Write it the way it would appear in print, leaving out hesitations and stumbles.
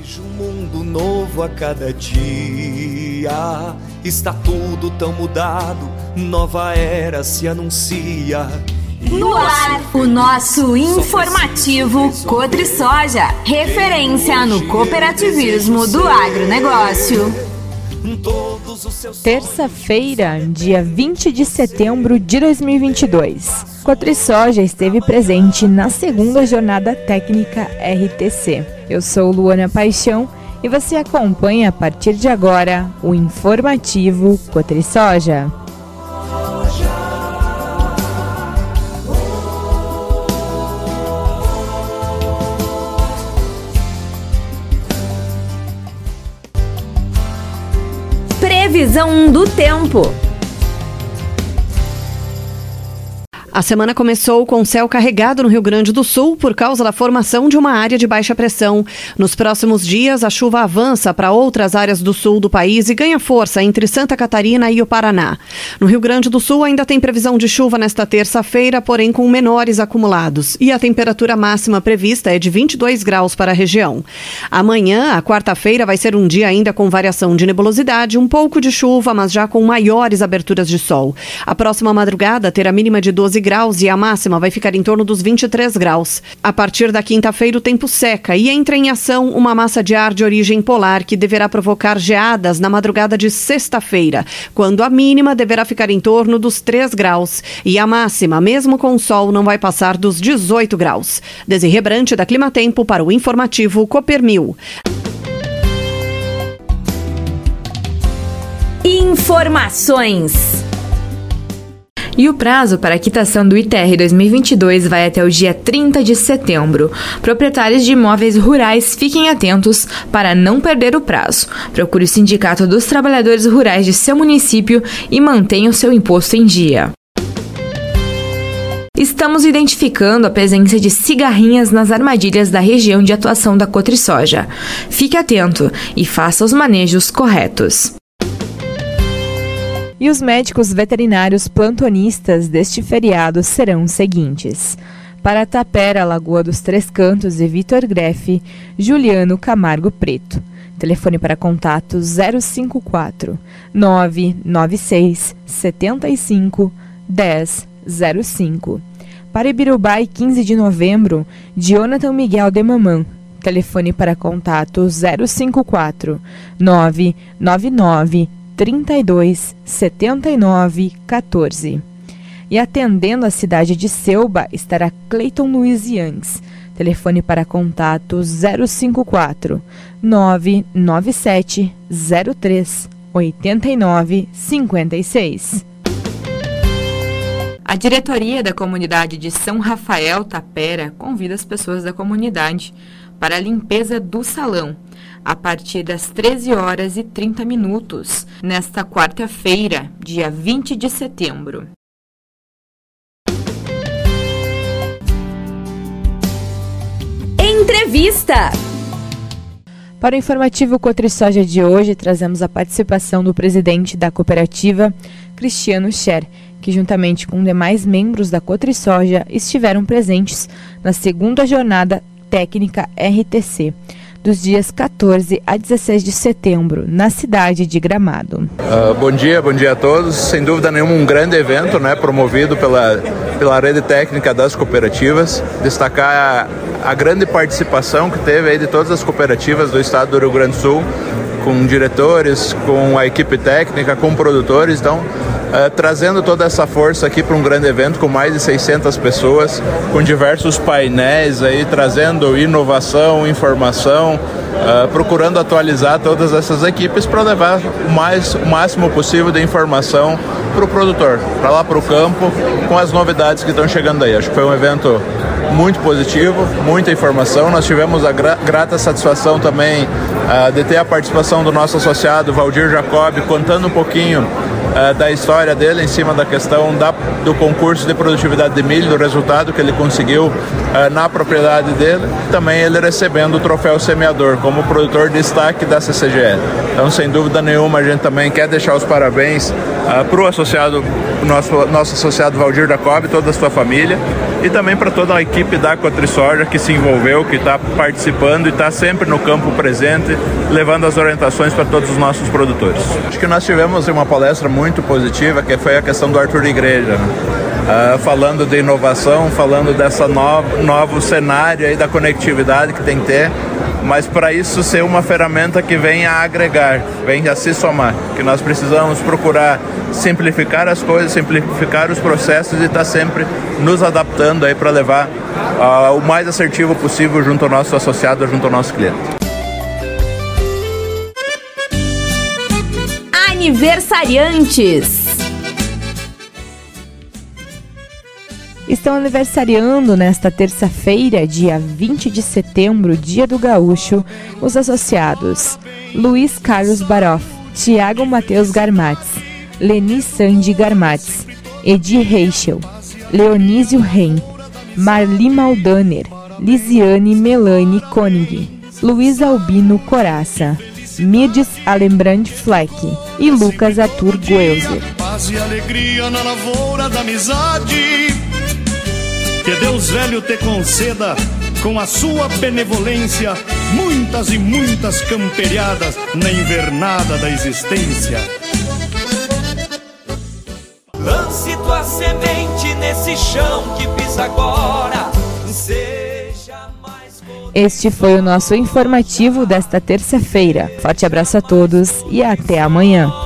Vejo um mundo novo a cada dia, está tudo tão mudado, nova era se anuncia. No ar, o nosso informativo Cotrisoja, referência no cooperativismo do agronegócio. Terça-feira, dia 20 de setembro de 2022. Cotrisoja esteve presente na segunda jornada técnica RTC. Eu sou Luana Paixão e você acompanha a partir de agora o informativo Cotrisoja. Previsão do tempo. A semana começou com céu carregado no Rio Grande do Sul por causa da formação de uma área de baixa pressão. Nos próximos dias, a chuva avança para outras áreas do sul do país e ganha força entre Santa Catarina e o Paraná. No Rio Grande do Sul ainda tem previsão de chuva nesta terça-feira, porém com menores acumulados. E a temperatura máxima prevista é de 22 graus para a região. Amanhã, a quarta-feira, vai ser um dia ainda com variação de nebulosidade, um pouco de chuva, mas já com maiores aberturas de sol. A próxima madrugada terá mínima de 12 graus e a máxima vai ficar em torno dos 23 graus. A partir da quinta-feira o tempo seca e entra em ação uma massa de ar de origem polar que deverá provocar geadas na madrugada de sexta-feira, quando a mínima deverá ficar em torno dos 3 graus e a máxima, mesmo com o sol, não vai passar dos 18 graus. Desirê Brant da Climatempo para o informativo Copermil. Informações. E o prazo para a quitação do ITR 2022 vai até o dia 30 de setembro. Proprietários de imóveis rurais fiquem atentos para não perder o prazo. Procure o Sindicato dos Trabalhadores Rurais de seu município e mantenha o seu imposto em dia. Estamos identificando a presença de cigarrinhas nas armadilhas da região de atuação da Cotrisoja. Fique atento e faça os manejos corretos. E os médicos veterinários plantonistas deste feriado serão os seguintes: para Tapera, Lagoa dos Três Cantos e Vitor Grefe, Juliano Camargo Preto. Telefone para contato 054 996 75 1005. Para Ibirubai, 15 de novembro, Jonathan Miguel de Mamã. Telefone para contato 054 999 32 79 14. E atendendo a cidade de Selba estará Cleiton Luiz Yangs. Telefone para contato 054 997 03 89 56. A diretoria da comunidade de São Rafael Tapera convida as pessoas da comunidade para a limpeza do salão a partir das 13 horas e 30 minutos, nesta quarta-feira, dia 20 de setembro. Entrevista. Para o informativo Cotrisoja de hoje, trazemos a participação do presidente da cooperativa, Cristiano Scher, que juntamente com demais membros da Cotrisoja estiveram presentes na segunda jornada técnica RTC, dos dias 14 a 16 de setembro, na cidade de Gramado. Bom dia a todos. Sem dúvida nenhuma, um grande evento, promovido pela rede técnica das cooperativas. Destacar a grande participação que teve aí de todas as cooperativas do estado do Rio Grande do Sul, com diretores, com a equipe técnica, com produtores. Então, trazendo toda essa força aqui para um grande evento com mais de 600 pessoas, com diversos painéis aí, trazendo inovação, informação, procurando atualizar todas essas equipes para levar o máximo possível de informação para o produtor, para lá para o campo, com as novidades que estão chegando aí. Acho que foi um evento muito positivo, muita informação. Nós tivemos a grata satisfação também de ter a participação do nosso associado Valdir Jacob, contando um pouquinho da história dele, em cima da questão do concurso de produtividade de milho, do resultado que ele conseguiu na propriedade dele, também ele recebendo o troféu semeador como produtor de destaque da CCGL. Então, sem dúvida nenhuma, a gente também quer deixar os parabéns para o associado, nosso associado Valdir da Cobb, toda a sua família, e também para toda a equipe da Cotrisoja que se envolveu, que está participando e está sempre no campo presente, levando as orientações para todos os nossos produtores. Acho que nós tivemos uma palestra muito positiva, que foi a questão do Arthur Igreja, né? Falando de inovação, falando dessa novo cenário aí da conectividade que tem que ter, mas para isso ser uma ferramenta que venha a agregar, venha a se somar, que nós precisamos procurar simplificar as coisas, simplificar os processos e estar sempre nos adaptando aí para levar o mais assertivo possível junto ao nosso associado, junto ao nosso cliente. Aniversariantes. Estão aniversariando nesta terça-feira, dia 20 de setembro, Dia do Gaúcho, os associados Luiz Carlos Baroff, Tiago Matheus Garmatz, Leni Sandy Garmatz, Edi Reichel, Leonísio Ren, Marli Maldaner, Lisiane Melanie Koenig, Luiz Albino Coraça, Mirdes Alembrand Fleck e Lucas Arthur Guelzer. Paz e alegria na lavoura da amizade, que Deus velho te conceda, com a sua benevolência, muitas e muitas camperiadas na invernada da existência. Lance tua semente nesse chão que pisa agora, seja mais... Este foi o nosso informativo desta terça-feira. Forte abraço a todos e até amanhã.